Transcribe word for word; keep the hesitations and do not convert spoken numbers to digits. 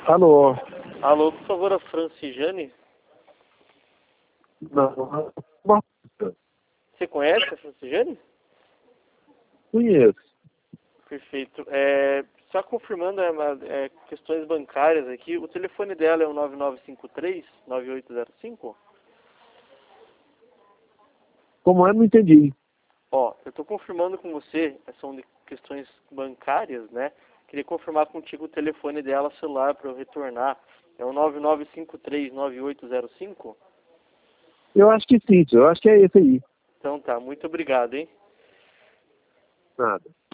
Alô? Alô, por favor, a Francijane? Não, Você conhece a Francijane? conheço. Perfeito. É, só confirmando é, uma- é, questões bancárias aqui, o telefone dela é o nove nove cinco três, nove oito zero cinco? Como é, não entendi. Ó, eu estou confirmando com você, são de questões bancárias, né? Queria confirmar contigo o telefone dela, celular, para eu retornar. É o nove nove cinco três, nove oito zero cinco? Eu acho que sim, eu acho que é esse aí. Então tá, muito obrigado, hein? Nada.